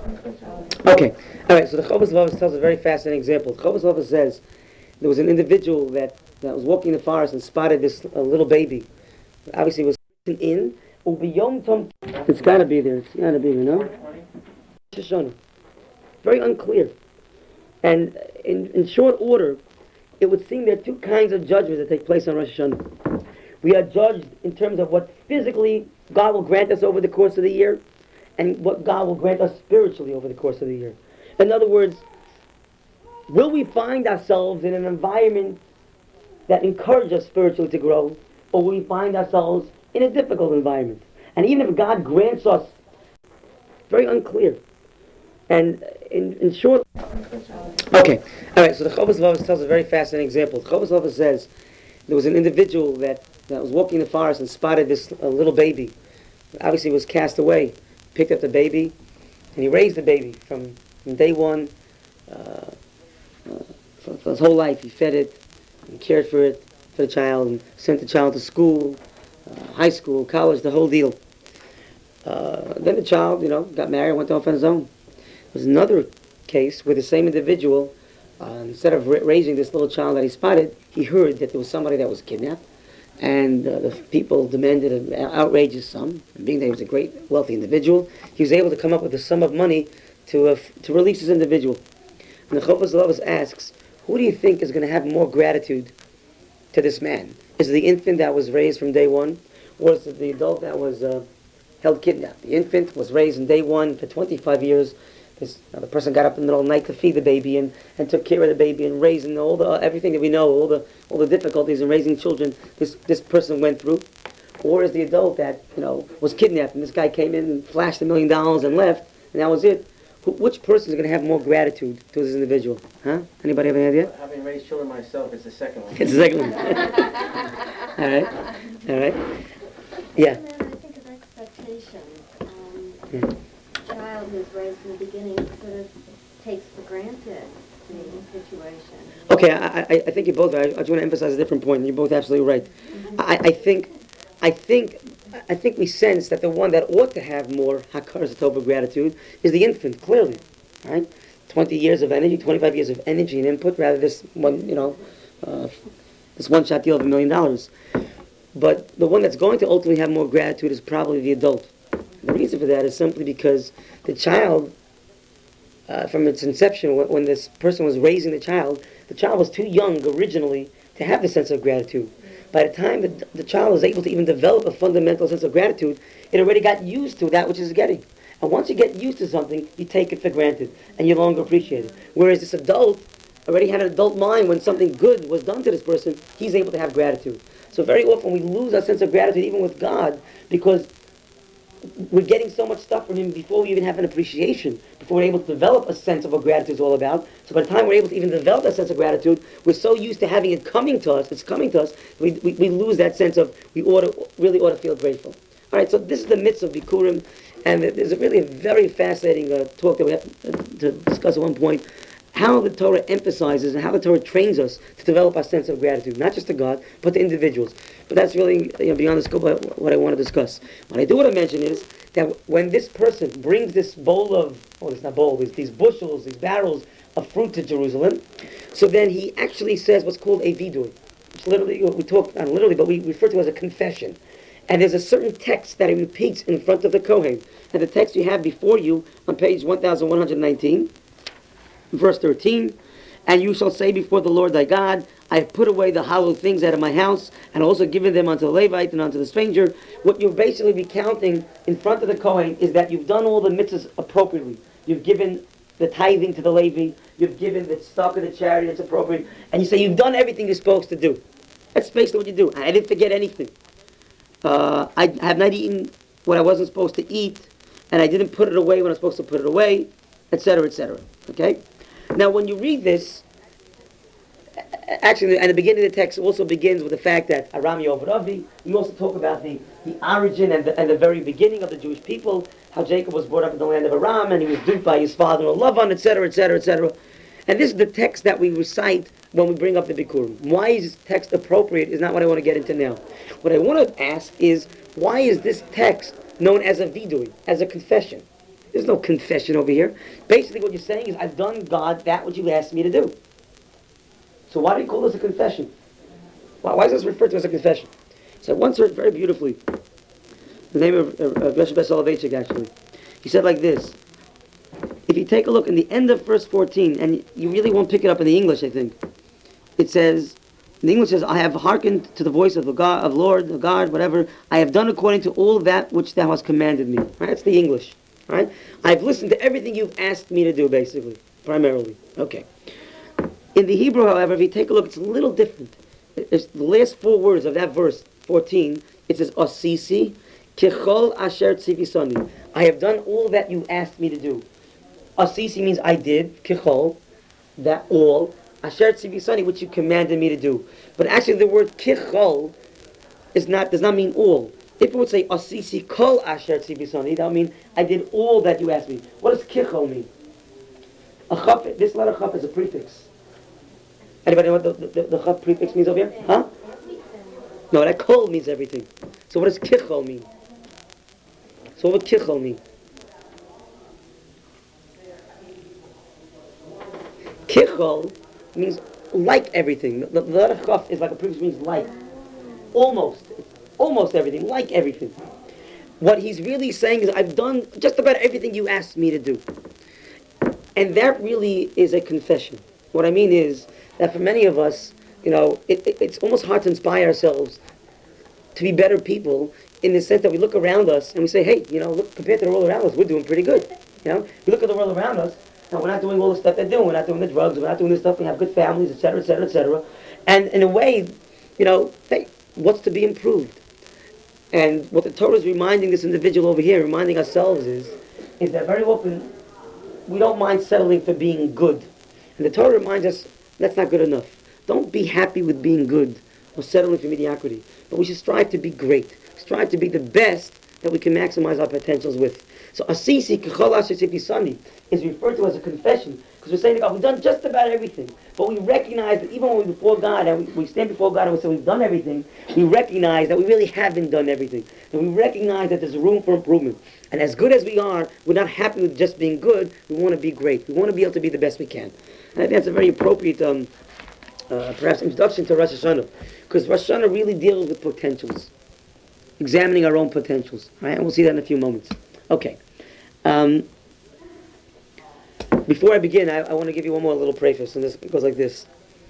Okay, all right. So the Chovos Halevavos tells a very fascinating example. The Chovos Halevavos says there was an individual that was walking in the forest and spotted this little baby. Obviously, it was in Ubiyom Tom. It's got to be there. It's got to be there. No. Shoshana. Very unclear. And in short order, it would seem there are two kinds of judgments that take place on Rosh Hashanah. We are judged in terms of what physically God will grant us over the course of the year, and what God will grant us spiritually over the course of the year. In other words, will we find ourselves in an environment that encourages us spiritually to grow, or will we find ourselves in a difficult environment? And even if God grants us, very unclear. And in short... Okay, all right, so the Chovos Halevavos tells a very fascinating example. The Chovos Halevavos says there was an individual that was walking in the forest and spotted this little baby. Obviously, it was cast away. Picked up the baby, and he raised the baby from day one. For his whole life, he fed it, and cared for it, for the child, and sent the child to school, high school, college, the whole deal. Then the child, got married and went off on his own. There was another case where the same individual, instead of raising this little child that he spotted, he heard that there was somebody that was kidnapped, and the people demanded an outrageous sum. And being that he was a great, wealthy individual, he was able to come up with a sum of money to release this individual. And the Chovos Halevavos asks, who do you think is going to have more gratitude to this man? Is it the infant that was raised from day one, or is it the adult that was held kidnapped? The infant was raised in day one for 25 years. The person got up in the middle of the night to feed the baby and took care of the baby and raising everything that we know, all the difficulties in raising children this person went through. Or is the adult that was kidnapped and this guy came in and flashed $1 million and left, and that was it? Which person is going to have more gratitude to this individual? Huh? Anybody have any idea? Having raised children myself, it's the second one. It's the second one. All right. Yeah. I think of expectations. Yeah. Child who's raised in the beginning sort of takes for granted the situation. Okay, I think you both are. I just want to emphasize a different point. You're both absolutely right. I think we sense that the one that ought to have more hakaras tova gratitude is the infant. Clearly, right? 20 years of energy, 25 years of energy and input, rather this one, this one-shot deal of $1 million. But the one that's going to ultimately have more gratitude is probably the adult. The reason for that is simply because the child, from its inception, when this person was raising the child was too young originally to have the sense of gratitude. By the time the child is able to even develop a fundamental sense of gratitude, it already got used to that which it's getting. And once you get used to something, you take it for granted, and you no longer appreciate it. Whereas this adult already had an adult mind. When something good was done to this person, he's able to have gratitude. So very often we lose our sense of gratitude even with God, because we're getting so much stuff from Him before we even have an appreciation, before we're able to develop a sense of what gratitude is all about. So by the time we're able to even develop that sense of gratitude, we're so used to having it coming to us, we lose that sense of we really ought to feel grateful. All right, so this is the midst of Bikurim, and there's really a very fascinating talk that we have to discuss at one point, how the Torah emphasizes and how the Torah trains us to develop our sense of gratitude, not just to God, but to individuals. But that's really beyond the scope of what I want to discuss. What I do want to mention is that when this person brings this these bushels, these barrels of fruit to Jerusalem, so then he actually says what's called a vidui. It's literally, we talk, not literally, but we refer to it as a confession. And there's a certain text that he repeats in front of the Kohen. And the text you have before you on page 1119, verse 13, and you shall say before the Lord thy God, I have put away the hollow things out of my house, and also given them unto the Levite and unto the stranger. What you're basically recounting in front of the Kohen is that you've done all the mitzvahs appropriately. You've given the tithing to the Levi, you've given the stock of the charity that's appropriate, and you say you've done everything you're supposed to do. That's basically what you do. I didn't forget anything. I have not eaten what I wasn't supposed to eat, and I didn't put it away when I was supposed to put it away, etc., etc. Okay? Now, when you read this, actually, and the beginning of the text also begins with the fact that Aram Yovravi, you also talk about the origin and the very beginning of the Jewish people, how Jacob was brought up in the land of Aram, and he was duped by his father-in-law Lavan, etc., etc., etc. And this is the text that we recite when we bring up the Bikurim. Why is this text appropriate is not what I want to get into now. What I want to ask is, why is this text known as a vidui, as a confession? There's no confession over here. Basically what you're saying is, I've done, God, that which you asked me to do. So why do you call this a confession? Why is this referred to as a confession? So I once heard very beautifully, the name of Rosh Hashanah Soloveitchik actually. He said like this, if you take a look in the end of verse 14, and you really won't pick it up in the English, I think, it says, in the English says, I have hearkened to the voice of the God, of Lord, the God, whatever. I have done according to all that which thou hast commanded me. Right? That's the English. Right? I've listened to everything you've asked me to do, basically, primarily. Okay. In the Hebrew, however, if you take a look, it's a little different. It's the last four words of that verse, 14, it says, Osisi, Kechol Asher Tzivisoni. I have done all that you asked me to do. Osisi means I did, Kechol, that all, Asher Tzivisoni, which you commanded me to do. But actually the word Kechol does not mean all. If it would say Osisi Kol Asher Tzivisoni, that would mean I did all that you asked me. What does Kechol mean? A chaf, this letter chaf is a prefix. Anybody know what the chaf prefix means over here? Huh? No, that kol means everything. So what does kichol mean? So what would kichol mean? Kichol means like everything. The letter chaf is like a prefix, means like. Almost everything, like everything. What he's really saying is, I've done just about everything you asked me to do. And that really is a confession. What I mean is that for many of us, it's almost hard to inspire ourselves to be better people in the sense that we look around us and we say, hey, look, compared to the world around us, we're doing pretty good. We look at the world around us, and we're not doing all the stuff they're doing. We're not doing the drugs. We're not doing this stuff. We have good families, etc., etc., etc. And in a way, hey, what's to be improved? And what the Torah is reminding this individual over here, reminding ourselves is that very often we don't mind settling for being good. And the Torah reminds us that's not good enough. Don't be happy with being good or settling for mediocrity. But we should strive to be great. Strive to be the best that we can maximize our potentials with. So Asisi Kechol Asher Tzivsani is referred to as a confession, because we're saying to God, we've done just about everything. But we recognize that even when we're before God and we stand before God and we say we've done everything, we recognize that we really haven't done everything. And we recognize that there's room for improvement. And as good as we are, we're not happy with just being good. We want to be great. We want to be able to be the best we can. And I think that's a very appropriate, perhaps, introduction to Rosh Hashanah. Because Rosh Hashanah really deals with potentials. Examining our own potentials. Right? And we'll see that in a few moments. Okay. Before I begin, I want to give you one more little preface, and this goes like this.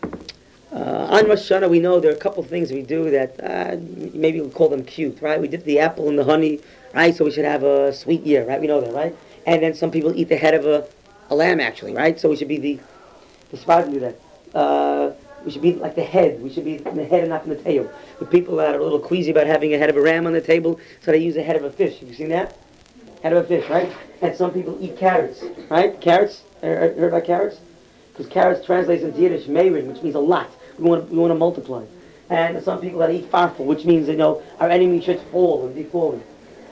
On Rosh Hashanah, we know there are a couple of things we do that maybe we'll call them cute, right? We dip the apple in the honey, right? So we should have a sweet year, right? We know that, right? And then some people eat the head of a lamb, actually, right? So we should be the spouse do that. We should be like the head. We should be in the head and not in the tail. The people that are a little queasy about having a head of a ram on the table, so they use the head of a fish. Have you seen that? Head of a fish, right? And some people eat carrots, right? Carrots, heard about carrots? Because carrots translates into Yiddish, meirin, which means a lot. We want to multiply. And some people that eat farfel, which means, our enemy should fall and be fallen.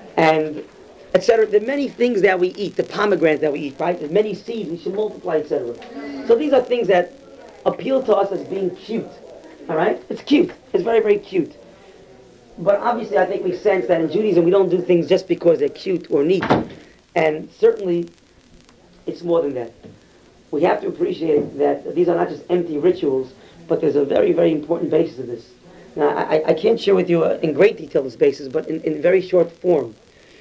And etc. There are many things that we eat, the pomegranate that we eat, right? There's many seeds, we should multiply, etc. So these are things that appeal to us as being cute, all right? It's cute. It's very, very cute. But obviously I think we sense that in Judaism we don't do things just because they're cute or neat. And certainly it's more than that. We have to appreciate that these are not just empty rituals, but there's a very, very important basis of this. Now, I can't share with you in great detail this basis, but in very short form.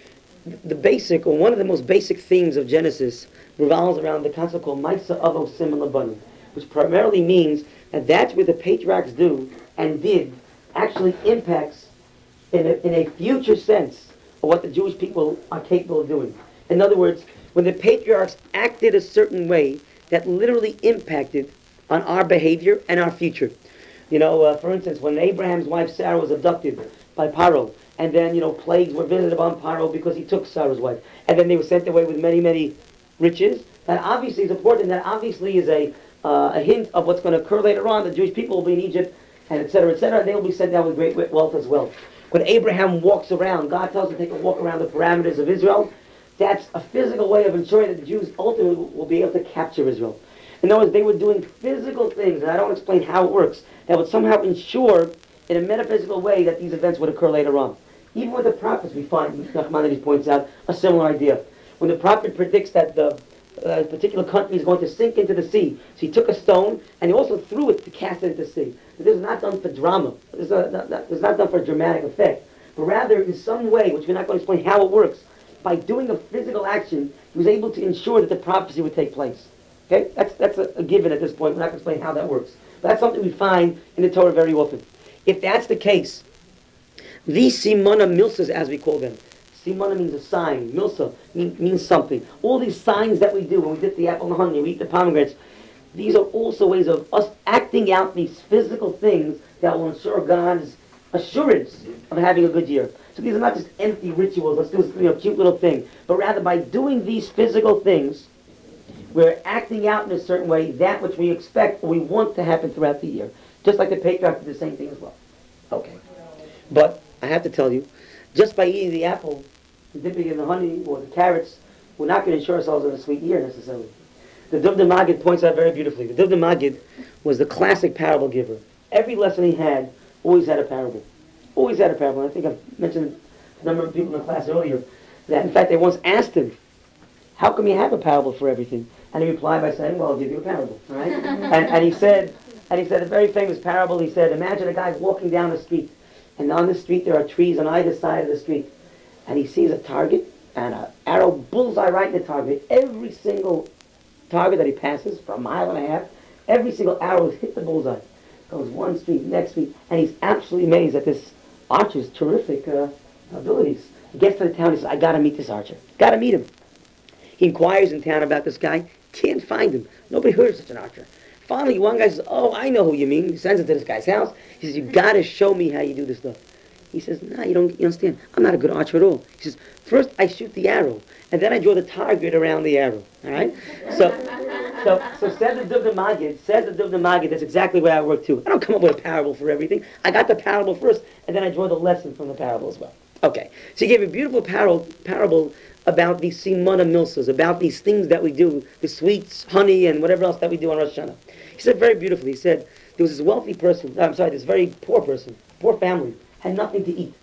The basic, or one of the most basic themes of Genesis revolves around the concept called Maisa Avo Siman Labanim, which primarily means that that's what the patriarchs do and did actually impacts in a future sense of what the Jewish people are capable of doing. In other words, when the patriarchs acted a certain way, that literally impacted on our behavior and our future. For instance, when Abraham's wife Sarah was abducted by Paro, and then, plagues were visited upon Paro because he took Sarah's wife, and then they were sent away with many, many riches, that obviously is important, that obviously is a hint of what's going to occur later on. The Jewish people will be in Egypt, and etc., etc., and they will be sent down with great wealth as well. When Abraham walks around, God tells him to take a walk around the parameters of Israel. That's a physical way of ensuring that the Jews ultimately will be able to capture Israel. In other words, they were doing physical things, and I don't explain how it works, that would somehow ensure in a metaphysical way that these events would occur later on. Even with the prophets, we find, Nachmanides points out, a similar idea. when the prophet predicts that the particular country is going to sink into the sea. So he took a stone and he also threw it to cast it into the sea. This is not done for drama. This is not done for dramatic effect. But rather, in some way, which we're not going to explain how it works, by doing a physical action, he was able to ensure that the prophecy would take place. Okay? That's a given at this point. We're not going to explain how that works. But that's something we find in the Torah very often. If that's the case, these simona milsas, as we call them, simona means a sign, milsa means something. All these signs that we do when we dip the apple in the honey, we eat the pomegranates, these are also ways of us acting out these physical things that will ensure God's assurance of having a good year. So these are not just empty rituals, let's do this cute little thing, but rather by doing these physical things, we're acting out in a certain way that which we expect or we want to happen throughout the year. Just like the patriarch did the same thing as well. Okay. But I have to tell you, just by eating the apple, dipping it in the honey or the carrots, we're not going to ensure ourselves of a sweet year necessarily. The Duvda Magid points out very beautifully. The Duvda Magid was the classic parable giver. Every lesson he had always had a parable. Always had a parable. I think I've mentioned a number of people in the class earlier that, in fact, they once asked him, how come you have a parable for everything? And he replied by saying, well, I'll give you a parable. All right? and he said a very famous parable. He said, imagine a guy walking down the street, and on the street there are trees on either side of the street, and he sees a target and an arrow bullseye right in the target. Every single target that he passes for a mile and a half, every single arrow hit the bullseye. Goes one street, next street, and he's absolutely amazed at this archer's terrific abilities. He gets to the town, he says, I gotta meet this archer. Gotta meet him. He inquires in town about this guy, can't find him. Nobody heard of such an archer. Finally, one guy says, oh, I know who you mean. He sends him to this guy's house. He says, you gotta show me how you do this stuff. He says, no, you understand. I'm not a good archer at all. He says, first I shoot the arrow, and then I draw the target around the arrow. All right? So says the Duvda Magid, that's exactly where I work too. I don't come up with a parable for everything. I got the parable first, and then I draw the lesson from the parable as well. Okay. So he gave a beautiful parable about these simona milsas, about these things that we do, the sweets, honey, and whatever else that we do on Rosh Hashanah. He said very beautifully, he said, there was this wealthy person, this very poor person, poor family, had nothing to eat.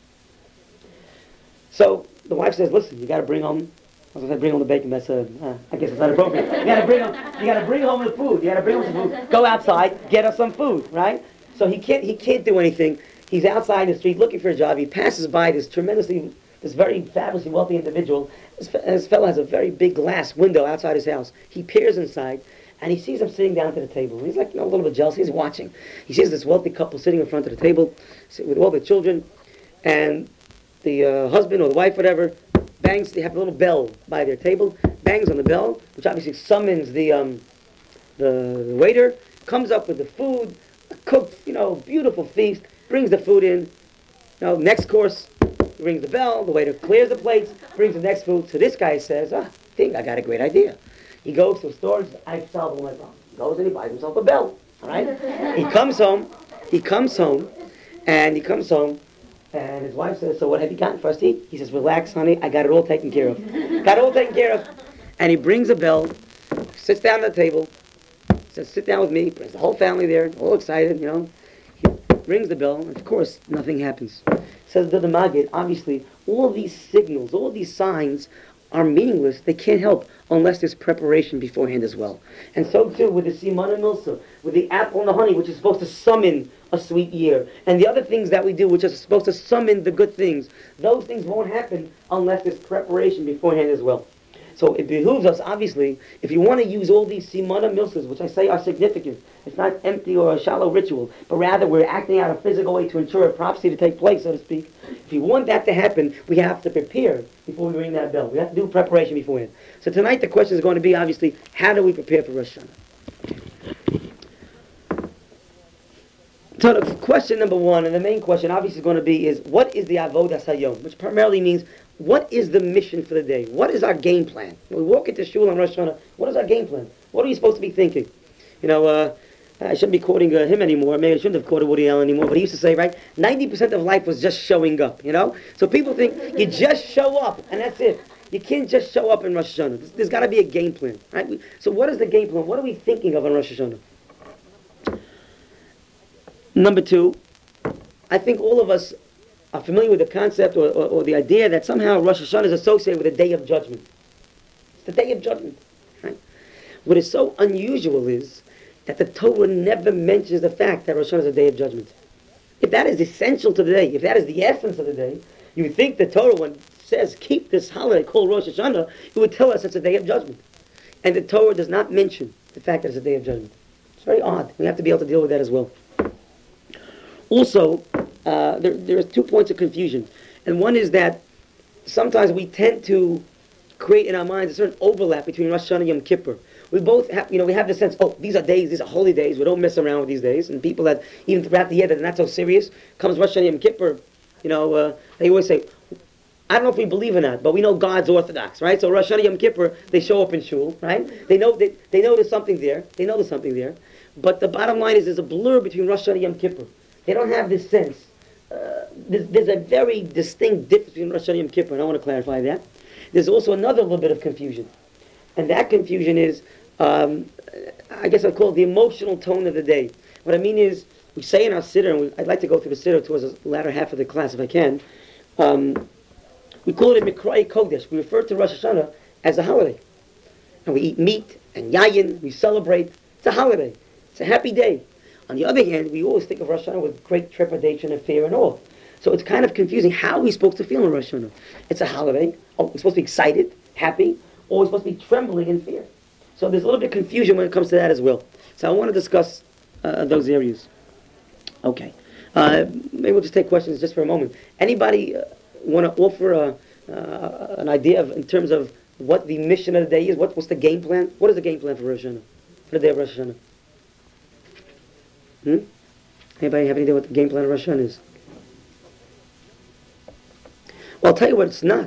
So the wife says, listen, you got to bring home, I was going to bring home the bacon, that's, I guess it's not appropriate. You got to bring home the food, you got to bring home some food, go outside, get us some food, right? So he can't do anything. He's outside in the street looking for a job. He passes by this very fabulously wealthy individual. This fellow has a very big glass window outside his house. He peers inside, and he sees him sitting down to the table. He's like, a little bit jealous. He's watching. He sees this wealthy couple sitting in front of the table with all the children, and the husband or the wife, whatever, bangs. They have a little bell by their table, bangs on the bell, which obviously summons the waiter. Comes up with the food, a cooked, beautiful feast. Brings the food in. Next course. Rings the bell, the waiter clears the plates, brings the next food. So this guy says, I think I got a great idea. He goes to a store, I solve all my problems. He goes and he buys himself a bell, all right? He comes home, and his wife says, so what have you gotten for us to eat? He says, relax, honey, I got it all taken care of. And he brings a bell, sits down at the table, says, sit down with me, brings the whole family there, all excited, He rings the bell, and of course, nothing happens. Says the Magid, obviously, all these signals, all these signs are meaningless. They can't help unless there's preparation beforehand as well. And so too with the simana milsa, with the apple and the honey, which is supposed to summon a sweet year, and the other things that we do, which are supposed to summon the good things. Those things won't happen unless there's preparation beforehand as well. So it behooves us, obviously, if you want to use all these simana milsas, which I say are significant, it's not empty or a shallow ritual, but rather we're acting out a physical way to ensure a prophecy to take place, so to speak. If you want that to happen, we have to prepare before we ring that bell. We have to do preparation beforehand. So tonight the question is going to be, obviously, how do we prepare for Rosh Hashanah? So the question number one, and the main question obviously is going to be, is what is the Avodas Hayom? Which primarily means, what is the mission for the day? What is our game plan? When we walk into shul on Rosh Hashanah, what is our game plan? What are we supposed to be thinking? I shouldn't be quoting him anymore. Maybe I shouldn't have quoted Woody Allen anymore. But he used to say, right, 90% of life was just showing up, So people think you just show up, and that's it. You can't just show up in Rosh Hashanah. There's got to be a game plan, right? So what is the game plan? What are we thinking of on Rosh Hashanah? Number two, I think all of us are familiar with the concept or the idea that somehow Rosh Hashanah is associated with a day of judgment. the day of judgment. Right? What is so unusual is that the Torah never mentions the fact that Rosh Hashanah is a day of judgment. If that is essential to the day, if that is the essence of the day, you would think the Torah, when it says keep this holiday called Rosh Hashanah, it would tell us it's a day of judgment. And the Torah does not mention the fact that it's a day of judgment. It's very odd. We have to be able to deal with that as well. Also, there are 2 points of confusion. And one is that sometimes we tend to create in our minds a certain overlap between Rosh Hashanah and Yom Kippur. We both have, we have the sense, these are days, these are holy days, we don't mess around with these days. And people that, even throughout the year, that are not so serious, comes Rosh Hashanah Yom Kippur, they always say, I don't know if we believe or not, but we know God's orthodox, right? So Rosh Hashanah Yom Kippur, they show up in shul, right? They know there's something there. They know there's something there. But the bottom line is there's a blur between Rosh Hashanah and Yom Kippur. They don't have this sense. There's a very distinct difference between Rosh Hashanah and Yom Kippur, and I want to clarify that. There's also another little bit of confusion. And that confusion is, I guess I'd call it the emotional tone of the day. What I mean is, we say in our siddur, and I'd like to go through the siddur towards the latter half of the class if I can, we call it a Mikra'ei Kodesh. We refer to Rosh Hashanah as a holiday. And we eat meat and yayin, we celebrate. It's a holiday. It's a happy day. On the other hand, we always think of Rosh Hashanah with great trepidation and fear and awe. So it's kind of confusing. How are we supposed to feel on Rosh Hashanah? It's a holiday. We're supposed to be excited, happy, or we're supposed to be trembling in fear. So there's a little bit of confusion when it comes to that as well. So I want to discuss those areas. Okay. Maybe we'll just take questions just for a moment. Anybody want to offer an idea in terms of what the mission of the day is? What's the game plan? What is the game plan for Rosh Hashanah? For the day of Rosh Hashanah? Anybody have any idea what the game plan of Rosh Hashanah is? Well, I'll tell you what it's not.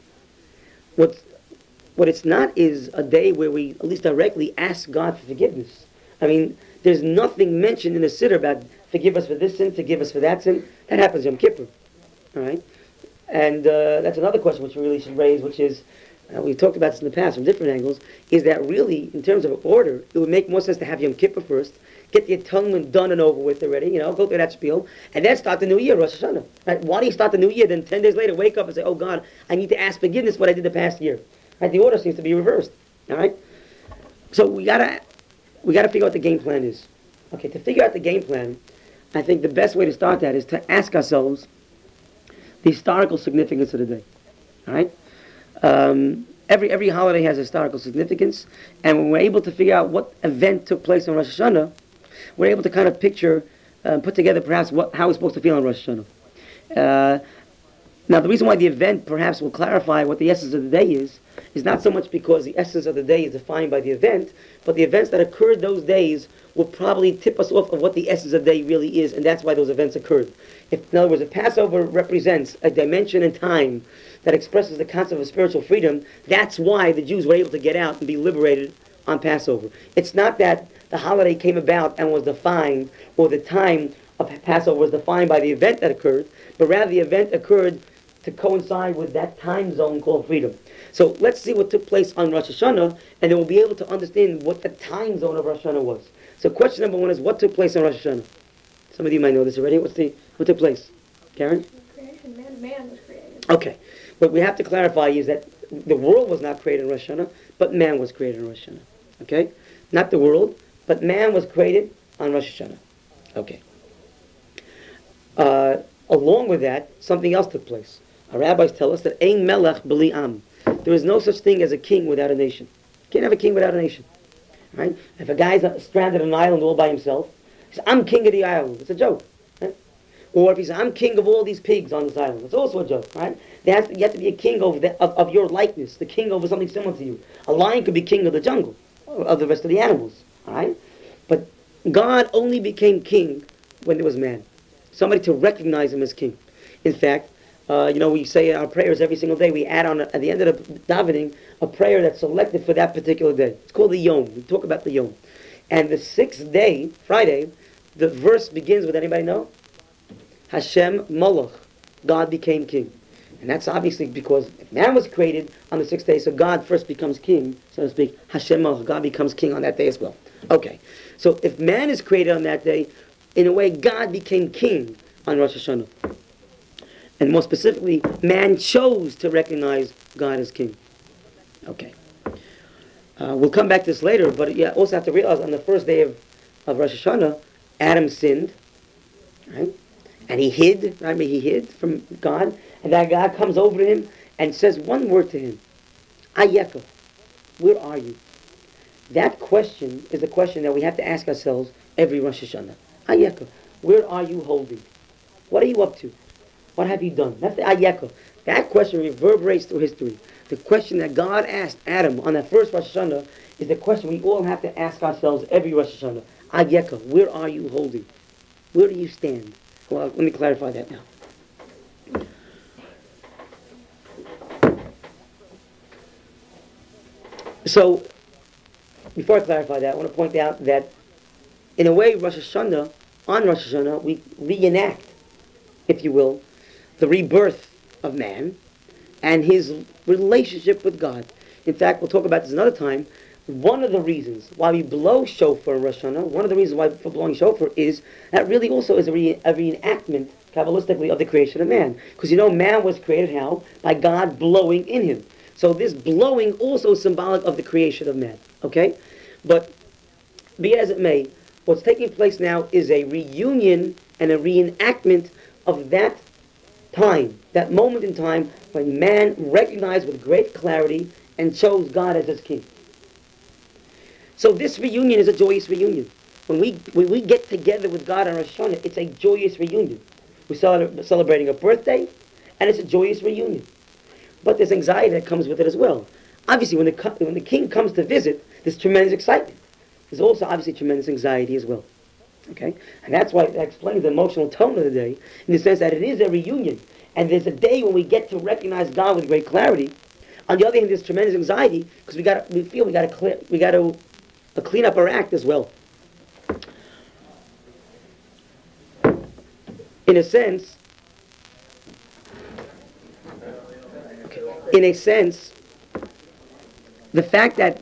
What it's not is a day where we, at least directly, ask God for forgiveness. I mean, there's nothing mentioned in the siddur about forgive us for this sin, forgive us for that sin. That happens Yom Kippur. All right? And that's another question which we really should raise, which is, we've talked about this in the past from different angles, is that really, in terms of order, it would make more sense to have Yom Kippur first, get the atonement done and over with already, go through that spiel, and then start the new year, Rosh Hashanah. Right? Why do you start the new year, then 10 days later wake up and say, oh God, I need to ask forgiveness for what I did the past year? Right? The order seems to be reversed. All right? So we gotta figure out what the game plan is. Okay, to figure out the game plan, I think the best way to start that is to ask ourselves the historical significance of the day. All right? Every holiday has historical significance, and when we're able to figure out what event took place on Rosh Hashanah, we're able to kind of picture, put together perhaps how we're supposed to feel on Rosh Hashanah. Now, the reason why the event perhaps will clarify what the essence of the day is not so much because the essence of the day is defined by the event, but the events that occurred those days will probably tip us off of what the essence of the day really is, and that's why those events occurred. In other words, if Passover represents a dimension in time that expresses the concept of spiritual freedom, that's why the Jews were able to get out and be liberated on Passover. It's not that the holiday came about and was defined, or the time of Passover was defined by the event that occurred, but rather the event occurred to coincide with that time zone called freedom. So let's see what took place on Rosh Hashanah, and then we'll be able to understand what the time zone of Rosh Hashanah was. So question number 1 is, what took place on Rosh Hashanah? Some of you might know this already. What took place? Karen? Creation, man was created. Okay. What we have to clarify is that the world was not created in Rosh Hashanah, but man was created in Rosh Hashanah. Okay? Not the world, but man was created on Rosh Hashanah. Okay. Along with that, something else took place. Our rabbis tell us that Ein Melech B'li Am. There is no such thing as a king without a nation. You can't have a king without a nation. Right? If a guy's stranded on an island all by himself, he says, I'm king of the island. It's a joke. Right? Or if he says, I'm king of all these pigs on this island. It's also a joke. Right? You have to be a king of your likeness, the king over something similar to you. A lion could be king of the jungle, of the rest of the animals. All right? But God only became king when there was man. Somebody to recognize him as king. In fact, we say in our prayers every single day, we add on at the end of the davening a prayer that's selected for that particular day. It's called the Yom. We talk about the Yom. And the 6th day, Friday, the verse begins with, anybody know? Hashem Malach. God became king. And that's obviously because if man was created on the 6th day, so God first becomes king, so to speak. Hashem Malach. God becomes king on that day as well. Okay. So if man is created on that day, in a way, God became king on Rosh Hashanah. And more specifically, man chose to recognize God as king. Okay. We'll come back to this later, but you also have to realize on the first day of Rosh Hashanah, Adam sinned, right? And he hid, right? He hid from God, and that God comes over to him and says one word to him, Ayeka, where are you? That question is a question that we have to ask ourselves every Rosh Hashanah. Ayeka, where are you holding? What are you up to? What have you done? That's the Ayeka. That question reverberates through history. The question that God asked Adam on that first Rosh Hashanah is the question we all have to ask ourselves every Rosh Hashanah. Ayeka, where are you holding? Where do you stand? Well, let me clarify that now. So, before I clarify that, I want to point out that in a way, on Rosh Hashanah, we reenact, if you will, the rebirth of man and his relationship with God. In fact, we'll talk about this another time. One of the reasons why we blow shofar in Rosh Hashanah, one of the reasons why for blowing shofar is that really also is a reenactment, Kabbalistically, of the creation of man. Because man was created how? By God blowing in him. So this blowing also is symbolic of the creation of man. Okay? But be as it may, what's taking place now is a reunion and a reenactment of that time, that moment in time when man recognized with great clarity and chose God as his king. So this reunion is a joyous reunion. When we get together with God on Rosh Hashanah, it's a joyous reunion. We're celebrating a birthday, and it's a joyous reunion. But there's anxiety that comes with it as well. Obviously, when the king comes to visit, there's tremendous excitement. There's also obviously tremendous anxiety as well. Okay? And that's why that explains the emotional tone of the day, in the sense that it is a reunion. And there's a day when we get to recognize God with great clarity. On the other hand, there's tremendous anxiety, because we feel we got to clean up our act as well. In a sense, the fact that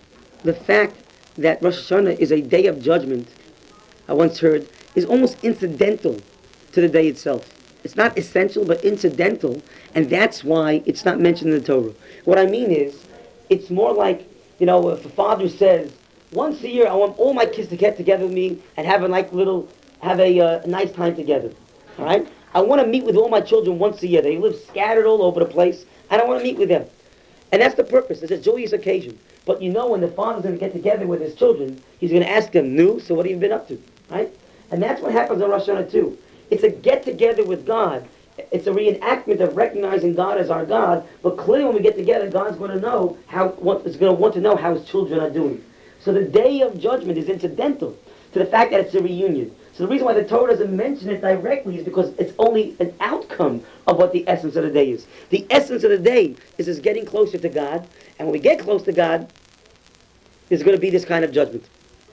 Rosh Hashanah is a day of judgment, I once heard, is almost incidental to the day itself. It's not essential, but incidental, and that's why it's not mentioned in the Torah. What I mean is, it's more like, if a father says, once a year I want all my kids to get together with me and have a nice time together. All right? I want to meet with all my children once a year. They live scattered all over the place. I don't want to meet with them. And that's the purpose. It's a joyous occasion. But when the father's going to get together with his children, he's going to ask them, so what have you been up to? Right? And that's what happens on Rosh Hashanah too. It's a get-together with God. It's a reenactment of recognizing God as our God. But clearly when we get together, God's going to want to know how his children are doing. So the day of judgment is incidental to the fact that it's a reunion. So the reason why the Torah doesn't mention it directly is because it's only an outcome of what the essence of the day is. The essence of the day is us getting closer to God, and when we get close to God, there's going to be this kind of judgment.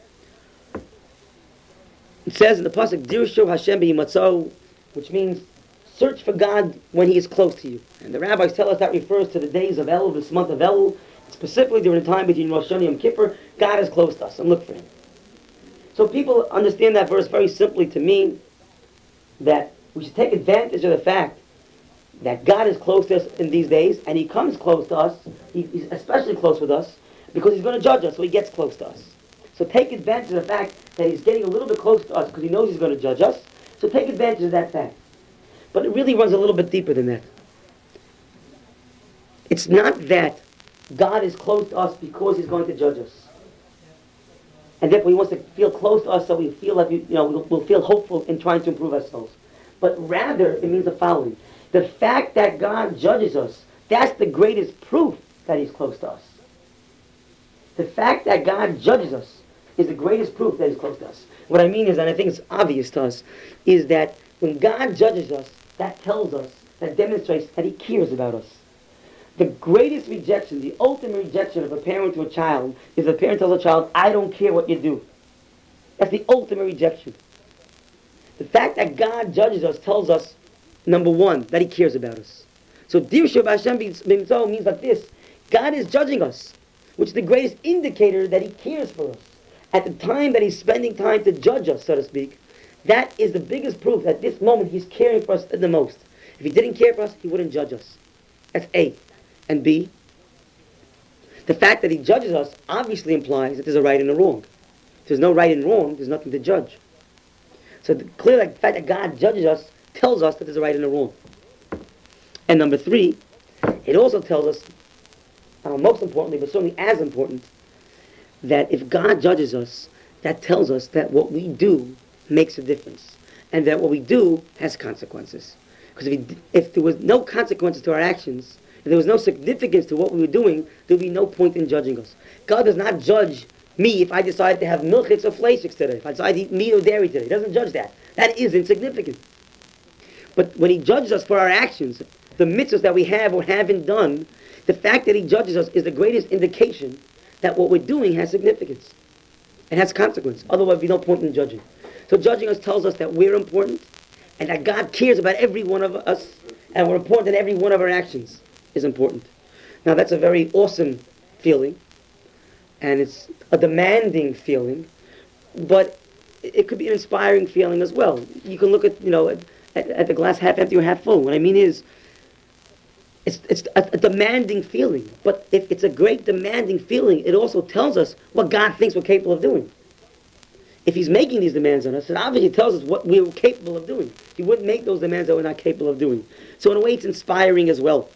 It says in the pasuk, Dirshu Hashem b'yimatzah, which means search for God when He is close to you. And the rabbis tell us that refers to the days of Elul, this month of Elul, specifically during the time between Rosh Hashanah and Yom Kippur. God is close to us, and look for Him. So people understand that verse very simply to mean that we should take advantage of the fact that God is close to us in these days, and He comes close to us. He's especially close with us because He's going to judge us, so He gets close to us. So take advantage of the fact that He's getting a little bit close to us because He knows He's going to judge us. So take advantage of that fact. But it really runs a little bit deeper than that. It's not that God is close to us because He's going to judge us. And therefore He wants to feel close to us so we feel like we'll feel hopeful in trying to improve ourselves. But rather, it means the following. The fact that God judges us, that's the greatest proof that He's close to us. The fact that God judges us is the greatest proof that He's close to us. What I mean is, and I think it's obvious to us, is that when God judges us, that tells us, that demonstrates that He cares about us. The greatest rejection, the ultimate rejection of a parent to a child is a parent tells a child, I don't care what you do. That's the ultimate rejection. The fact that God judges us tells us, number one, that He cares about us. So Dirshu Hashem b'mitzvah means like this. God is judging us, which is the greatest indicator that He cares for us. At the time that He's spending time to judge us, so to speak, that is the biggest proof that this moment He's caring for us the most. If He didn't care for us, He wouldn't judge us. That's A. And B, The fact that he judges us obviously implies that there's a right and a wrong. If there's no right and wrong, there's nothing to judge. So clearly, the fact that God judges us tells us that there's a right and a wrong. And number three, it also tells us, most importantly, but certainly as important, that if God judges us, that tells us that what we do makes a difference, and that what we do has consequences. Because if there was no consequences to our actions, if there was no significance to what we were doing, there would be no point in judging us. God does not judge me if I decide to have milchiks or fleishiks today, if I decide to eat meat or dairy today. He doesn't judge that. That is insignificant. But when he judges us for our actions, the mitzvahs that we have or haven't done, the fact that he judges us is the greatest indication that what we're doing has significance. It has consequence. Otherwise, there'd be no point in judging. So judging us tells us that we're important and that God cares about every one of us, and we're important in every one of our actions is important. Now, that's a very awesome feeling, and it's a demanding feeling, but it could be an inspiring feeling as well. You can look at the glass half empty or half full. What I mean is, it's a demanding feeling. But if it's a great demanding feeling, it also tells us what God thinks we're capable of doing. If he's making these demands on us, it obviously tells us what we're capable of doing. He wouldn't make those demands that we're not capable of doing. So in a way, it's inspiring as well.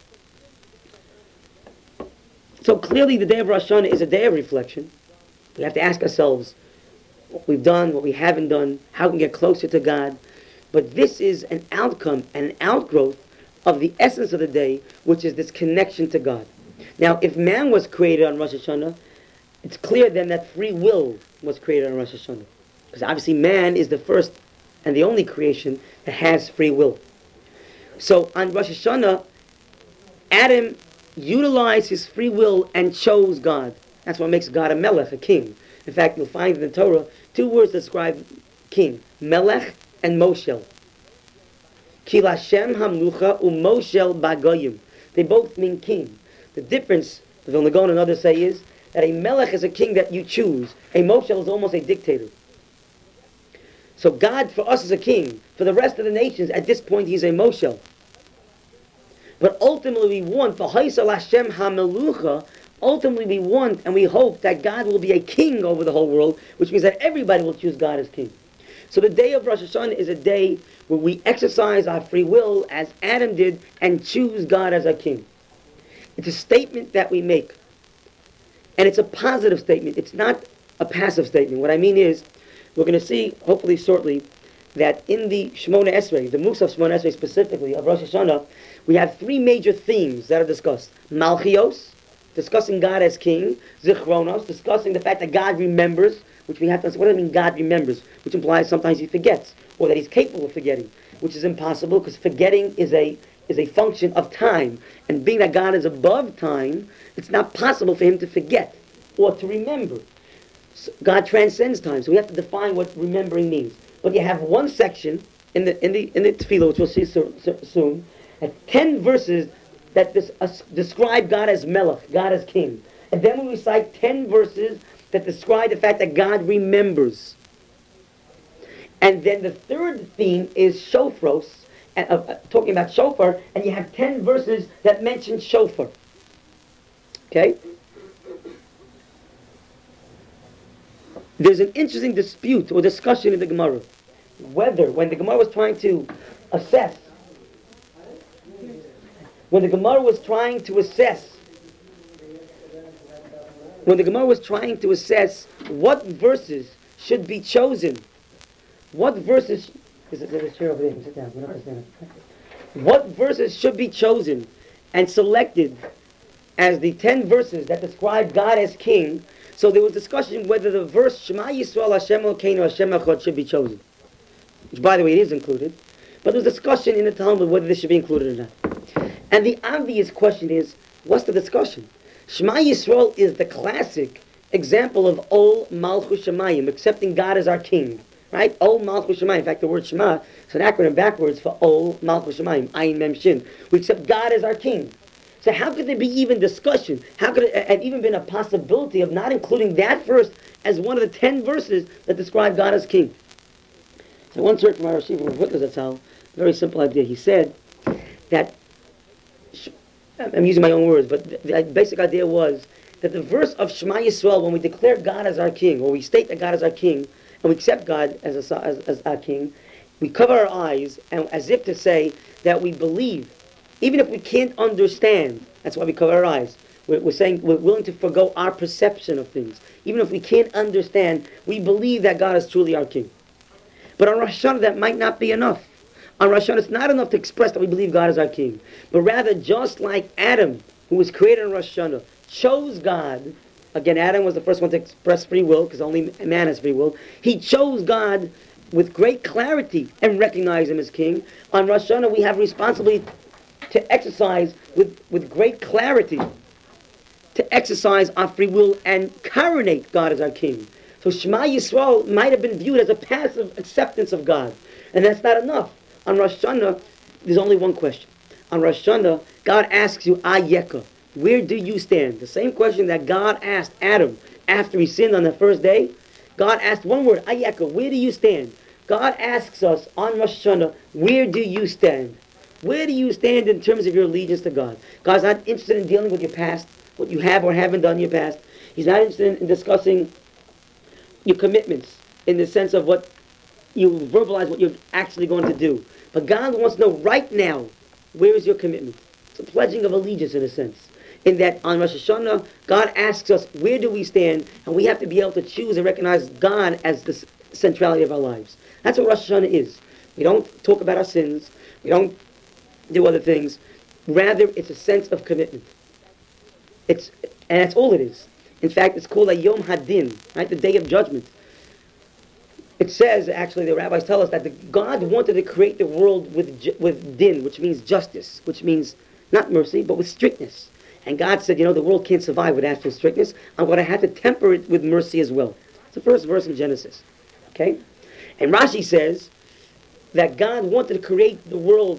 So clearly, the day of Rosh Hashanah is a day of reflection. We have to ask ourselves what we've done, what we haven't done, how we can get closer to God. But this is an outcome and an outgrowth of the essence of the day, which is this connection to God. Now, if man was created on Rosh Hashanah, it's clear then that free will was created on Rosh Hashanah. Because obviously man is the first and the only creation that has free will. So on Rosh Hashanah, Adam utilized his free will and chose God. That's what makes God a melech, a king. In fact, you'll find in the Torah 2 words that describe king, melech and moshel. Ki Lashem hamlucha u'moshel bagoyim. They both mean king. The difference, the Vilna Gaon and others say, is that a melech is a king that you choose. A moshel is almost a dictator. So God for us is a king. For the rest of the nations, at this point, he's a moshel. But ultimately we want, for Haisal Hashem HaMelucha, ultimately we want and we hope that God will be a king over the whole world, which means that everybody will choose God as king. So the day of Rosh Hashanah is a day where we exercise our free will as Adam did and choose God as our king. It's a statement that we make. And it's a positive statement. It's not a passive statement. What I mean is, we're going to see, hopefully shortly, that in the Shemona Esrei, the Musaf Shemona Esrei specifically, of Rosh Hashanah, we have 3 major themes that are discussed. Malchios, discussing God as king. Zichronos, discussing the fact that God remembers, which we have to ask, what does it mean God remembers? Which implies sometimes he forgets, or that he's capable of forgetting, which is impossible, because forgetting is a function of time. And being that God is above time, it's not possible for him to forget or to remember. So God transcends time, so we have to define what remembering means. But you have one section in the Tefillah, which we'll see soon, and 10 verses that describe God as Melech, God as King. And then we recite 10 verses that describe the fact that God remembers. And then the third theme is Shofros, talking about shofar, and you have 10 verses that mention shofar. Okay? There's an interesting dispute or discussion in the Gemara whether, when the Gemara was trying to assess, what verses should be chosen, what verses should be chosen and selected as the 10 verses that describe God as King. So there was discussion whether the verse Shema Yisrael Hashem Elokeinu Hashem Echad should be chosen, which, by the way, it is included. But there was discussion in the Talmud whether this should be included or not. And the obvious question is, what's the discussion? Shema Yisrael is the classic example of Ol Malchus Shemayim, accepting God as our King. Right? Ol Malchus Shemayim. In fact, the word Shema is an acronym backwards for Ol Malchus Shemayim. Ayin Mem Shin. We accept God as our King. So how could there be even discussion? How could it have even been a possibility of not including that verse as one of the 10 verses that describe God as King? So one search from our Shiva of Zatzal, very simple idea. He said that, I'm using my own words, but the basic idea was that the verse of Shema Yisrael, when we declare God as our king, or we state that God is our king, and we accept God as our king, we cover our eyes, and as if to say that we believe, even if we can't understand. That's why we cover our eyes. We're saying we're willing to forgo our perception of things. Even if we can't understand, we believe that God is truly our king. But on Rosh Hashanah, that might not be enough. On Rosh Hashanah, it's not enough to express that we believe God is our king. But rather, just like Adam, who was created on Rosh Hashanah, chose God. Again, Adam was the first one to express free will, because only man has free will. He chose God with great clarity and recognized him as king. On Rosh Hashanah, we have responsibility to exercise with great clarity, to exercise our free will and coronate God as our king. So Shema Yisrael might have been viewed as a passive acceptance of God. And that's not enough. On Rosh Hashanah, there's only one question. On Rosh Hashanah, God asks you, Ayeka, where do you stand? The same question that God asked Adam after he sinned on the first day. God asked one word, Ayeka, where do you stand? God asks us on Rosh Hashanah, where do you stand? Where do you stand in terms of your allegiance to God? God's not interested in dealing with your past, what you have or haven't done in your past. He's not interested in discussing your commitments in the sense of what you verbalize, what you're actually going to do. But God wants to know right now, where is your commitment? It's a pledging of allegiance in a sense. In that on Rosh Hashanah, God asks us, where do we stand? And we have to be able to choose and recognize God as the centrality of our lives. That's what Rosh Hashanah is. We don't talk about our sins. We don't do other things. Rather, it's a sense of commitment. And that's all it is. In fact, it's called a Yom Hadin, right? The Day of Judgment. It says, actually, the rabbis tell us that God wanted to create the world with din, which means justice, which means not mercy, but with strictness. And God said, the world can't survive with actual strictness. I'm going to have to temper it with mercy as well. It's the first verse in Genesis. Okay? And Rashi says that God wanted to create the world.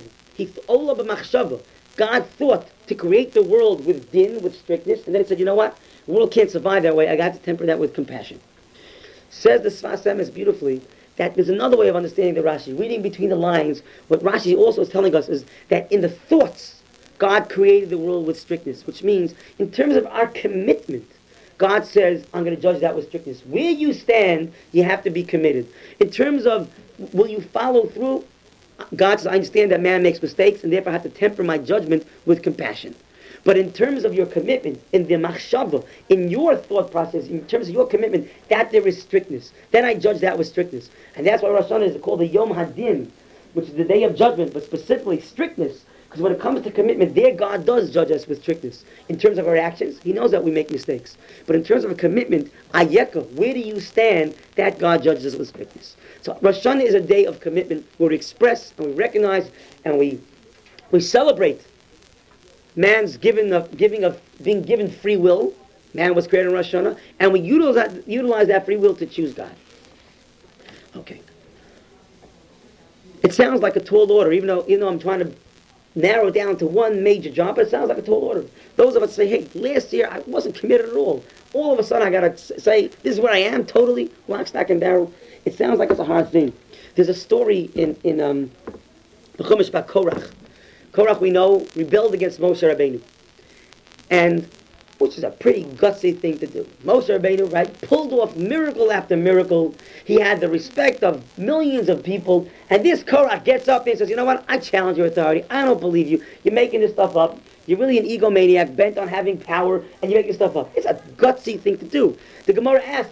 God thought to create the world with din, with strictness, and then he said, you know what? The world can't survive that way. I got to temper that with compassion. Says the Sfas Emes beautifully that there's another way of understanding the Rashi. Reading between the lines, what Rashi also is telling us is that in the thoughts, God created the world with strictness, which means in terms of our commitment, God says, I'm going to judge that with strictness. Where you stand, you have to be committed. In terms of, will you follow through? God says, I understand that man makes mistakes, and therefore I have to temper my judgment with compassion. But in terms of your commitment, in the machshava, in your thought process, in terms of your commitment, that there is strictness. Then I judge that with strictness. And that's why Rosh Hashanah is called the Yom Hadin, which is the day of judgment, but specifically strictness. Because when it comes to commitment, there God does judge us with strictness. In terms of our actions, He knows that we make mistakes. But in terms of a commitment, Ayeka, where do you stand? That God judges us with strictness. So Rosh Hashanah is a day of commitment where we express and we recognize and we celebrate man's being given free will. Man was created in Rosh Hashanah, and we utilize that free will to choose God. Okay. It sounds like a tall order, even though I'm trying to narrow it down to one major job, but it sounds like a tall order. Those of us say, hey, last year I wasn't committed at all. All of a sudden I got to say, this is where I am, totally, lock, stock, and barrel. It sounds like it's a hard thing. There's a story in the Chumash about Korach. Korach, we know, rebelled against Moshe Rabbeinu. And, which is a pretty gutsy thing to do. Moshe Rabbeinu, right, pulled off miracle after miracle. He had the respect of millions of people. And this Korach gets up and says, you know what, I challenge your authority. I don't believe you. You're making this stuff up. You're really an egomaniac bent on having power, and you're making stuff up. It's a gutsy thing to do. The Gemara asks,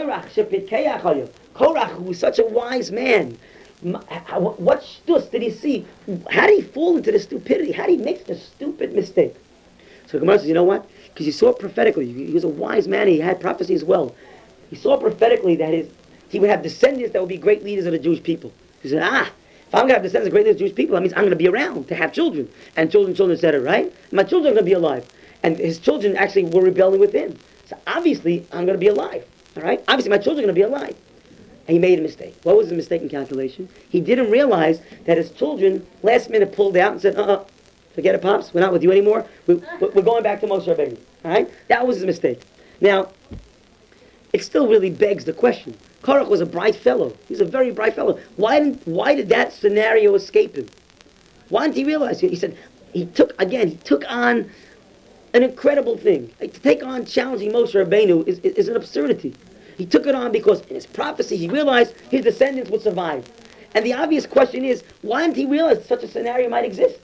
Korach, who was such a wise man, what shtus did he see? How did he fall into this stupidity? How did he make such a stupid mistake? So the Gemara says, you know what? Because he saw prophetically. He was a wise man. He had prophecy as well. He saw prophetically that he would have descendants that would be great leaders of the Jewish people. He said, if I'm going to have descendants of great leaders of the Jewish people, that means I'm going to be around to have children. And children, etc., right? And my children are going to be alive. And his children actually were rebelling with him. So obviously, I'm going to be alive. All right? Obviously, my children are going to be alive. And he made a mistake. What was the mistake in calculation? He didn't realize that his children last minute pulled out and said, forget it, Pops. We're not with you anymore. We're going back to Moshe Rabbeinu. All right? That was his mistake. Now, it still really begs the question. Korach was a bright fellow. He was a very bright fellow. Why did that scenario escape him? Why didn't he realize it? He said, he took on an incredible thing. Like, to take on challenging Moshe Rabbeinu is an absurdity. He took it on because in his prophecy he realized his descendants would survive. And the obvious question is, why didn't he realize such a scenario might exist?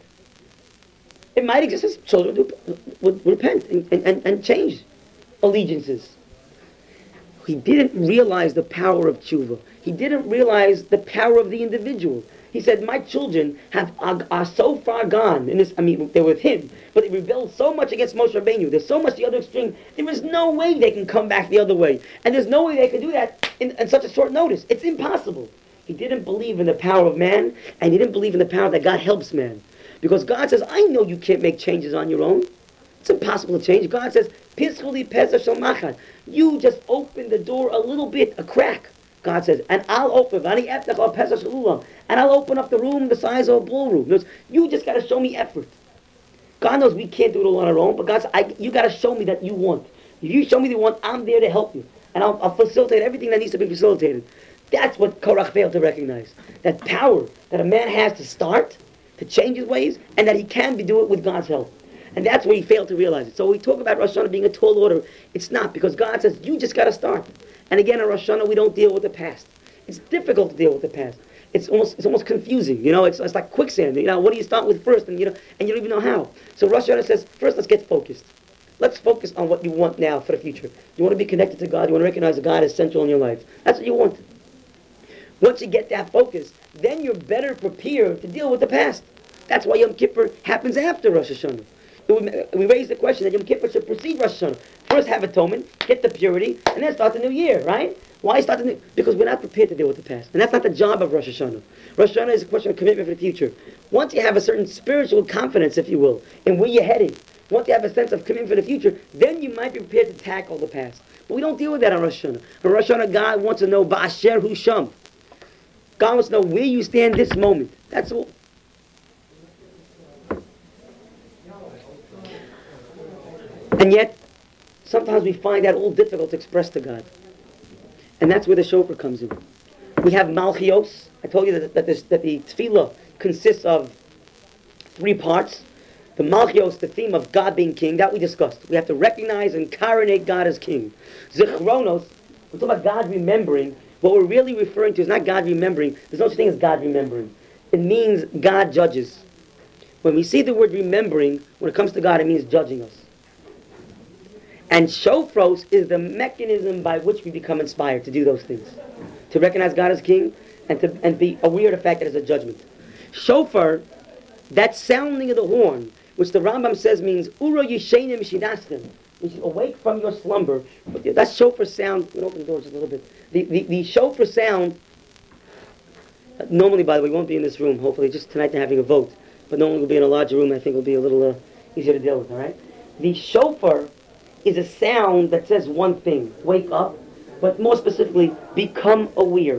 It might exist as children would repent and change allegiances. He didn't realize the power of tshuva. He didn't realize the power of the individual. He said, my children are so far gone in this. I mean, they're with him, but they rebelled so much against Moshe Rabbeinu. There's so much the other extreme. There is no way they can come back the other way. And there's no way they can do that in such a short notice. It's impossible. He didn't believe in the power of man, and he didn't believe in the power that God helps man. Because God says, I know you can't make changes on your own. It's impossible to change. God says, Pischuli Pesach Shel Machad. You just open the door a little bit, a crack. God says, and I'll open, and I'll open up the room the size of a ballroom. You just got to show me effort. God knows we can't do it all on our own, but God says, you got to show me that you want. If you show me that you want, I'm there to help you. And I'll facilitate everything that needs to be facilitated. That's what Korach failed to recognize. That power that a man has to start, to change his ways, and that he can do it with God's help. And that's where he failed to realize it. So we talk about Rosh Hashanah being a tall order. It's not, because God says, you just got to start. And again, in Rosh Hashanah, we don't deal with the past. It's difficult to deal with the past. It's almost confusing. It's like quicksand. What do you start with first? And you don't even know how. So Rosh Hashanah says, first let's get focused. Let's focus on what you want now for the future. You want to be connected to God. You want to recognize that God is central in your life. That's what you want. Once you get that focus, then you're better prepared to deal with the past. That's why Yom Kippur happens after Rosh Hashanah. We raised the question that Yom Kippur should precede Rosh Hashanah. First have atonement, get the purity, and then start the new year, right? Why start the new? Because we're not prepared to deal with the past. And that's not the job of Rosh Hashanah. Rosh Hashanah is a question of commitment for the future. Once you have a certain spiritual confidence, if you will, in where you're heading, once you have a sense of commitment for the future, then you might be prepared to tackle the past. But we don't deal with that on Rosh Hashanah. On Rosh Hashanah, God wants to know, Ba'asher Hu Sham. God wants to know where you stand this moment. That's all. And yet, sometimes we find that all difficult to express to God. And that's where the shofar comes in. We have Malchios. I told you that the tefillah consists of 3 parts. The Malchios, the theme of God being king, that we discussed. We have to recognize and coronate God as king. Zichronos, we talk about God remembering. What we're really referring to is not God remembering. There's no such thing as God remembering. It means God judges. When we see the word remembering, when it comes to God, it means judging us. And shofros is the mechanism by which we become inspired to do those things. To recognize God as king and be aware of the fact that it's a judgment. Shofar, that sounding of the horn, which the Rambam says means Uro Yishenim Shinaschem, which is awake from your slumber. But that shofar sound, we'll open the doors just a little bit. The shofar sound, normally, by the way, we won't be in this room, hopefully, just tonight they're having a vote. But normally we'll be in a larger room, I think it'll be a little easier to deal with, all right? The shofar is a sound that says one thing, wake up, but more specifically, become aware.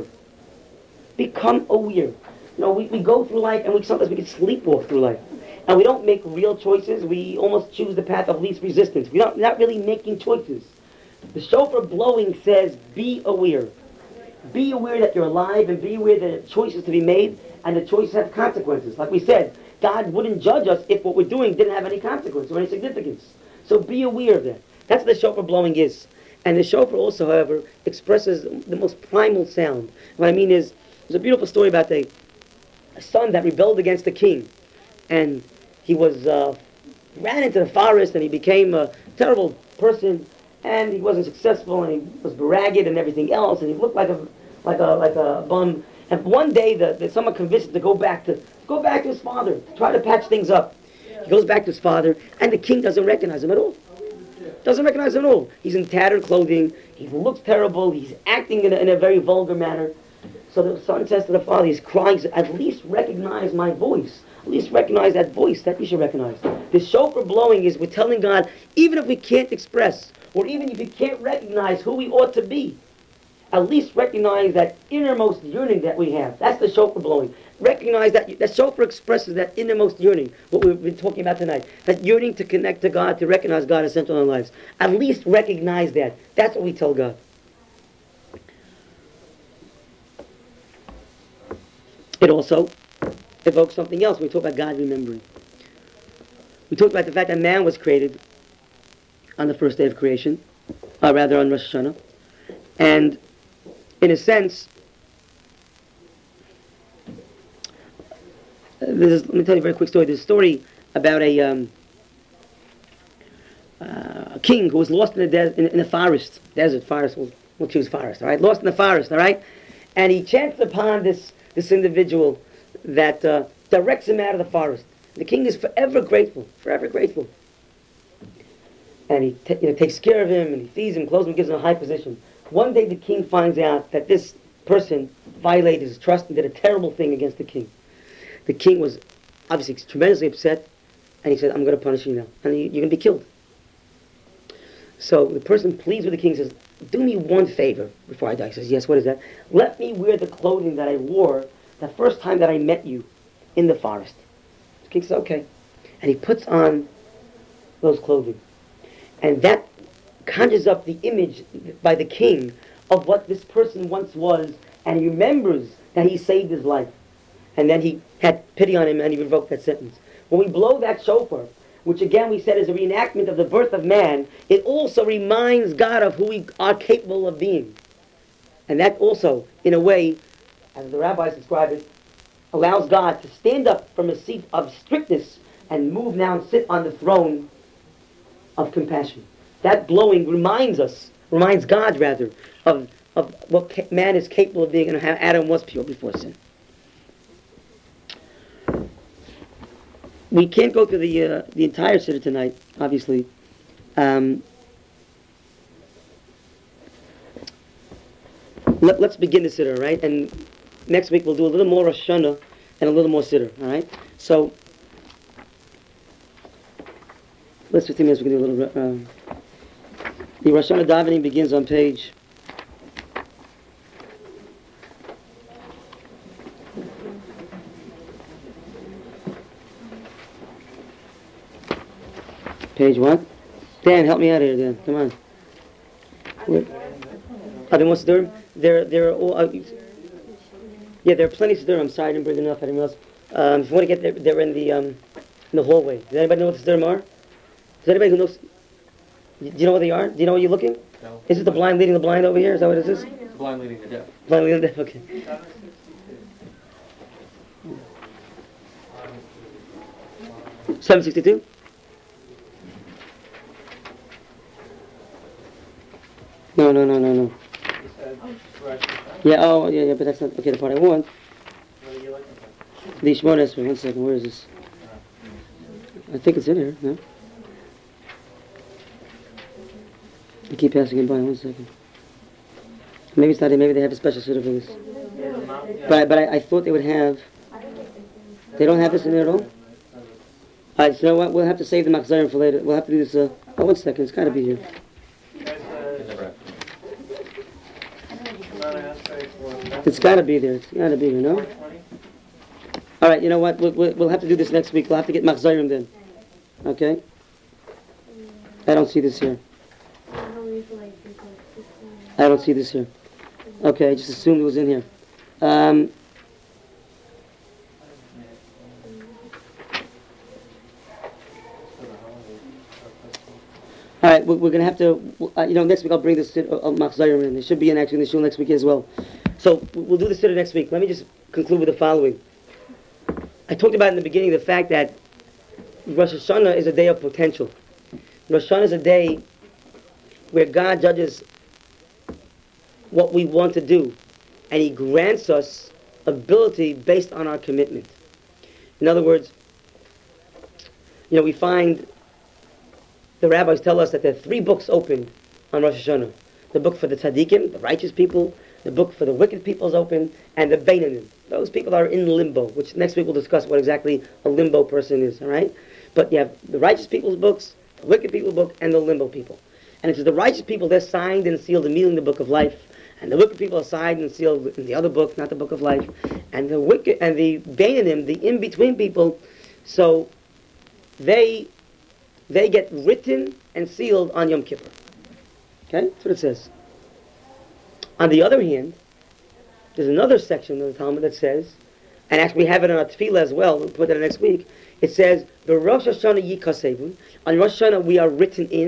Become aware. We go through life and sometimes we can sleepwalk through life. And we don't make real choices, we almost choose the path of least resistance. We're not really making choices. The shofar blowing says, be aware. Be aware that you're alive and be aware that there are choices to be made and the choices have consequences. Like we said, God wouldn't judge us if what we're doing didn't have any consequence or any significance. So be aware of that. That's what the shofar blowing is. And the shofar also, however, expresses the most primal sound. What I mean is, there's a beautiful story about a son that rebelled against the king. And he ran into the forest and he became a terrible person. And he wasn't successful and he was ragged and everything else. And he looked like a bum. And one day, someone convinced him to go back to his father, to try to patch things up. He goes back to his father, and the king doesn't recognize him at all. Doesn't recognize him at all. He's in tattered clothing. He looks terrible. He's acting in a very vulgar manner. So the son says to the father, he's crying, says, at least recognize my voice. At least recognize that voice that you should recognize. The shofar blowing is we're telling God, even if we can't express, or even if we can't recognize who we ought to be, at least recognize that innermost yearning that we have. That's the shofar blowing. Recognize that shofar expresses that innermost yearning, what we've been talking about tonight. That yearning to connect to God, to recognize God as central in our lives. At least recognize that. That's what we tell God. It also evokes something else when we talk about God remembering. We talked about the fact that man was created on the first day of creation, rather on Rosh Hashanah. And in a sense, let me tell you a very quick story. There's a story about a king who was lost in the forest. We'll choose forest, all right? Lost in the forest, all right? And he chanced upon this individual that directs him out of the forest. The king is forever grateful. And he takes care of him, and he feeds him, clothes him, gives him a high position. One day the king finds out that this person violated his trust and did a terrible thing against the king. The king was obviously tremendously upset, and he said, I'm going to punish you now, and you're going to be killed. So the person pleads with the king, says, do me one favor before I die. He says, yes, what is that? Let me wear the clothing that I wore the first time that I met you in the forest. The king says, okay. And he puts on those clothing. And that conjures up the image by the king of what this person once was, and he remembers that he saved his life. And then he had pity on him, and he revoked that sentence. When we blow that shofar, which again we said is a reenactment of the birth of man, it also reminds God of who we are capable of being. And that also, in a way, as the rabbis describe it, allows God to stand up from a seat of strictness and move now and sit on the throne of compassion. That blowing reminds God rather, of what man is capable of being and how Adam was pure before sin. We can't go through the entire Siddur tonight, obviously. Let's begin the Siddur, right? And next week we'll do a little more Rosh Hashanah and a little more Siddur, all right? So, let's 15 minutes, we can do a little... the Rosh Hashanah davening begins on page... Page what? Dan, help me out here, Dan. Come on. Are there more Siddur? There are all... there are plenty of Siddur. I'm sorry I didn't bring enough. I didn't realize. If you want to get there, they're in the hallway. Does anybody know what the Siddur are? Does anybody who knows... Do you know what they are? Do you know where you're looking? No. Is it the blind leading the blind over here? Is that what it is? The blind leading the deaf. Blind leading the deaf, okay. $762? No. Yeah, but that's not, okay, the part I want. The Shemona Esrei, 1 second, where is this? I think it's in here, no? I keep passing it by, 1 second. Maybe it's not here, maybe they have a special Siddur for this. But I thought they would have, they don't have this in there at all? Alright, so you know what, we'll have to save the Machzorim for later. We'll have to do this, 1 second, it's gotta be here. It's got to be there. No? All right, you know what? We'll have to do this next week. We'll have to get Machzorim then. Okay? I don't see this here. I don't see this here. Okay, I just assumed it was in here. All right, we're going to have to, next week I'll bring this Machzorim in. There should be an actually in the shul next week as well. So we'll do the Siddur next week. Let me just conclude with the following. I talked about in the beginning the fact that Rosh Hashanah is a day of potential. Rosh Hashanah is a day where God judges what we want to do, and He grants us ability based on our commitment. In other words, we find the rabbis tell us that there are 3 books open on Rosh Hashanah. The book for the tzaddikim, the righteous people, the book for the wicked people is open, and the Beinanim. Those people are in limbo, which next week we'll discuss what exactly a limbo person is, all right? But you have the righteous people's books, the wicked people's book, and the limbo people. And it's the righteous people, they're signed and sealed immediately in the book of life, and the wicked people are signed and sealed in the other book, not the book of life. And the wicked and the Beinanim, the in-between people, so they get written and sealed on Yom Kippur. Okay? That's what it says. On the other hand, there's another section of the Talmud that says, and actually we have it on our tefillah as well, we'll put that next week, it says, "The Rosh Hashanah yikasevun." On Rosh Hashanah we are written in,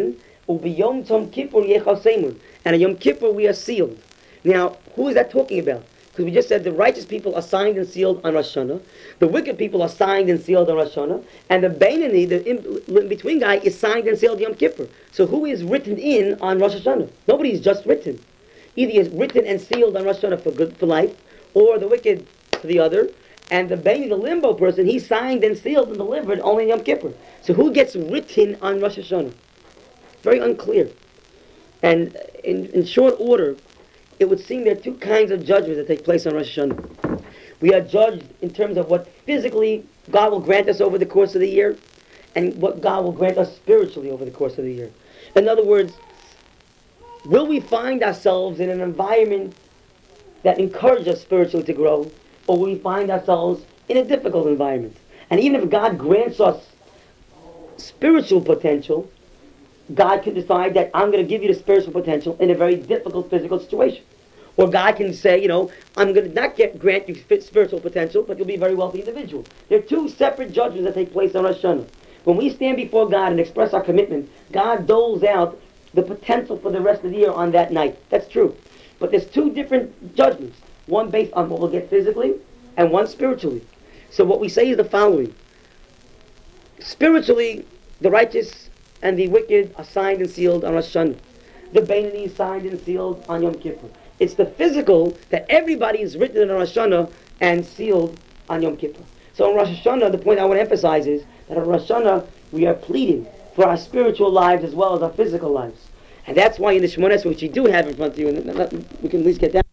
Ubiyom Tom Kippur Yechasemun. And on Yom Kippur we are sealed. Now, who is that talking about? Because we just said the righteous people are signed and sealed on Rosh Hashanah. The wicked people are signed and sealed on Rosh Hashanah. And the Beinani, the in-between guy, is signed and sealed Yom Kippur. So who is written in on Rosh Hashanah? Nobody is just written. Either he is written and sealed on Rosh Hashanah for life, or the wicked for the other. And the Beinani, the limbo person, he's signed and sealed and delivered only in Yom Kippur. So who gets written on Rosh Hashanah? Very unclear. And in short order, it would seem there are two kinds of judgments that take place on Rosh Hashanah. We are judged in terms of what physically God will grant us over the course of the year, and what God will grant us spiritually over the course of the year. In other words, will we find ourselves in an environment that encourages us spiritually to grow, or will we find ourselves in a difficult environment? And even if God grants us spiritual potential, God can decide that I'm going to give you the spiritual potential in a very difficult physical situation. Or God can say, I'm going to not grant you spiritual potential, but you'll be a very wealthy individual. There are two separate judgments that take place on Rosh Hashanah. When we stand before God and express our commitment, God doles out the potential for the rest of the year on that night. That's true. But there's two different judgments. One based on what we'll get physically, and one spiritually. So what we say is the following. Spiritually, the righteous and the wicked are signed and sealed on Rosh Hashanah. The Beinani is signed and sealed on Yom Kippur. It's the physical that everybody is written on Rosh Hashanah and sealed on Yom Kippur. So on Rosh Hashanah, the point I want to emphasize is that on Rosh Hashanah, we are pleading for our spiritual lives as well as our physical lives. And that's why in the Shmoneh Esrei, which you do have in front of you, and we can at least get that.